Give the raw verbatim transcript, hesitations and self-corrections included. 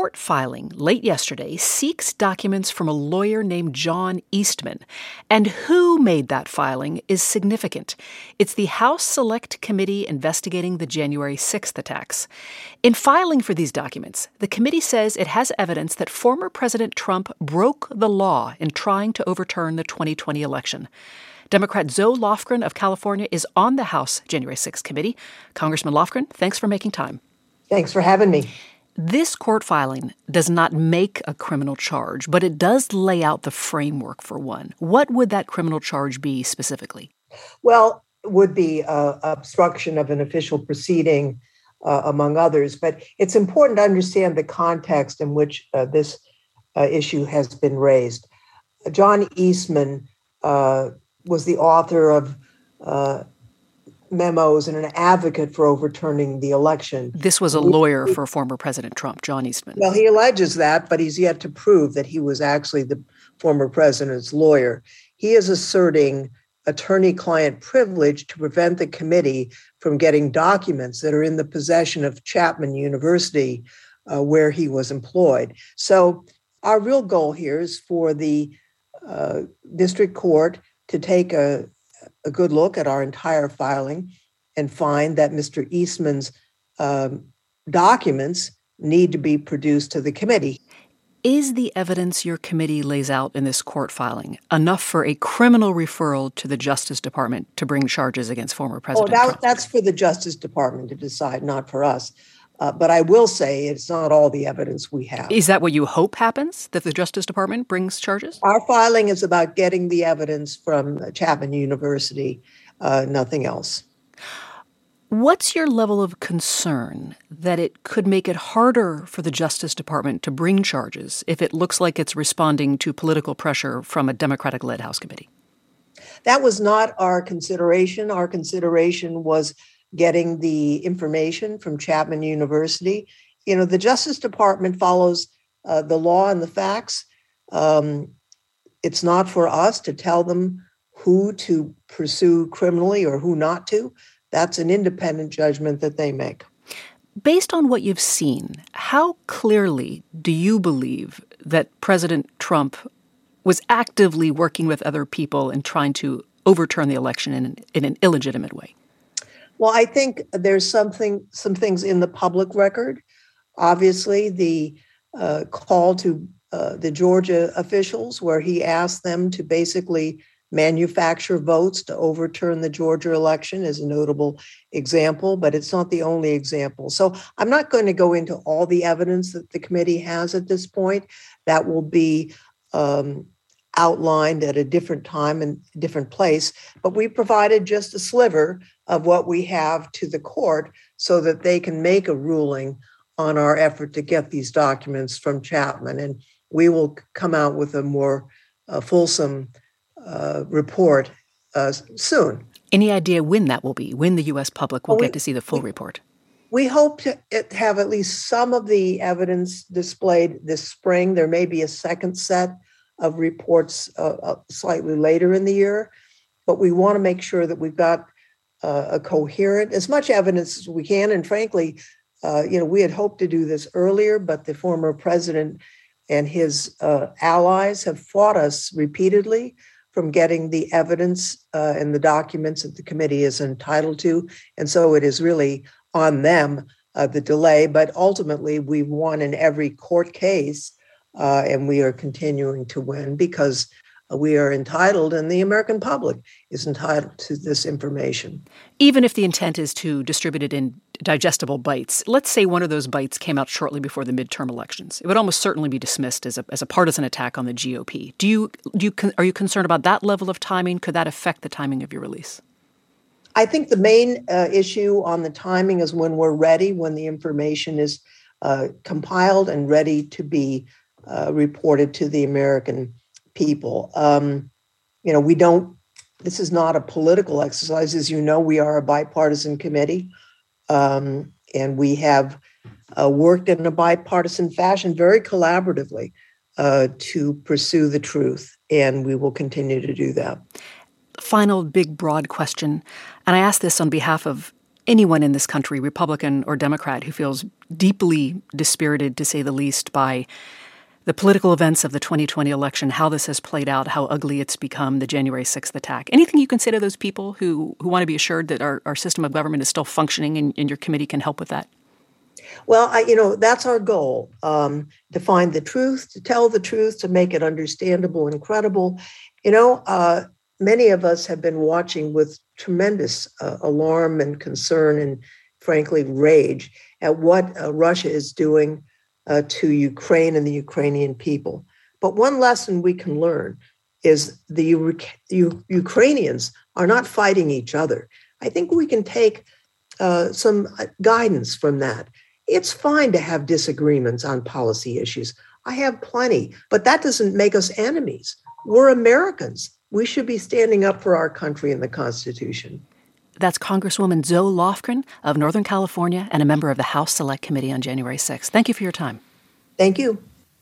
court filing late yesterday seeks documents from a lawyer named John Eastman. And who made that filing is significant. It's the House Select Committee investigating the January sixth attacks. In filing for these documents, the committee says it has evidence that former President Trump broke the law in trying to overturn the twenty twenty election. Democrat Zoe Lofgren of California is on the House January sixth committee. Congressman Lofgren, thanks for making time. Thanks for having me. This court filing does not make a criminal charge, but it does lay out the framework for one. What would that criminal charge be specifically? Well, it would be uh, obstruction of an official proceeding, uh, among others. But it's important to understand the context in which uh, this uh, issue has been raised. John Eastman uh, was the author of uh, memos and an advocate for overturning the election. This was a lawyer for former President Trump, John Eastman. Well, he alleges that, but he's yet to prove that he was actually the former president's lawyer. He is asserting attorney-client privilege to prevent the committee from getting documents that are in the possession of Chapman University, uh, where he was employed. So our real goal here is for the uh, district court to take a a good look at our entire filing and find that Mister Eastman's um, documents need to be produced to the committee. Is the evidence your committee lays out in this court filing enough for a criminal referral to the Justice Department to bring charges against former President oh, that, Trump? That's for the Justice Department to decide, not for us. Uh, but I will say it's not all the evidence we have. Is that what you hope happens, that the Justice Department brings charges? Our filing is about getting the evidence from Chapman University, uh, nothing else. What's your level of concern that it could make it harder for the Justice Department to bring charges if it looks like it's responding to political pressure from a Democratic-led House committee? That was not our consideration. Our consideration was getting the information from Chapman University. You know, the Justice Department follows uh, the law and the facts. Um, it's not for us to tell them who to pursue criminally or who not to. That's an independent judgment that they make. Based on what you've seen, how clearly do you believe that President Trump was actively working with other people and trying to overturn the election in, in an illegitimate way? Well, I think there's something, some things in the public record. Obviously, the uh, call to uh, the Georgia officials where he asked them to basically manufacture votes to overturn the Georgia election is a notable example, but it's not the only example. So I'm not going to go into all the evidence that the committee has at this point. That will be um, outlined at a different time and different place, but we provided just a sliver of what we have to the court so that they can make a ruling on our effort to get these documents from Chapman. And we will come out with a more uh, fulsome uh, report uh, soon. Any idea when that will be, when the U S public will well, we, get to see the full we, report? We hope to have at least some of the evidence displayed this spring. There may be a second set of reports uh, slightly later in the year, but we want to make sure that we've got uh, a coherent, as much evidence as we can. And frankly, uh, you know, we had hoped to do this earlier, but the former president and his uh, allies have fought us repeatedly from getting the evidence uh, and the documents that the committee is entitled to. And so it is really on them, uh, the delay, but ultimately we've won in every court case. Uh, and we are continuing to win because we are entitled and the American public is entitled to this information. Even if the intent is to distribute it in digestible bites, let's say one of those bites came out shortly before the midterm elections. It would almost certainly be dismissed as a, as a partisan attack on the G O P. Do you, do you, are you concerned about that level of timing? Could that affect the timing of your release? I think the main uh, issue on the timing is when we're ready, when the information is uh, compiled and ready to be Uh, reported to the American people. Um, you know, we don't, this is not a political exercise. As you know, we are a bipartisan committee, um, and we have uh, worked in a bipartisan fashion very collaboratively uh, to pursue the truth, and we will continue to do that. Final big, broad question, and I ask this on behalf of anyone in this country, Republican or Democrat, who feels deeply dispirited, to say the least, by the political events of the twenty twenty election, how this has played out, how ugly it's become, the January sixth attack. Anything you can say to those people who, who want to be assured that our, our system of government is still functioning and, and your committee can help with that? Well, I, you know, that's our goal, um, to find the truth, to tell the truth, to make it understandable and credible. You know, uh, many of us have been watching with tremendous uh, alarm and concern and, frankly, rage at what uh, Russia is doing uh, to Ukraine and the Ukrainian people. But one lesson we can learn is the U- U- Ukrainians are not fighting each other. I think we can take uh, some guidance from that. It's fine to have disagreements on policy issues. I have plenty, but that doesn't make us enemies. We're Americans. We should be standing up for our country and the Constitution. That's Congresswoman Zoe Lofgren of Northern California and a member of the House Select Committee on January sixth. Thank you for your time. Thank you.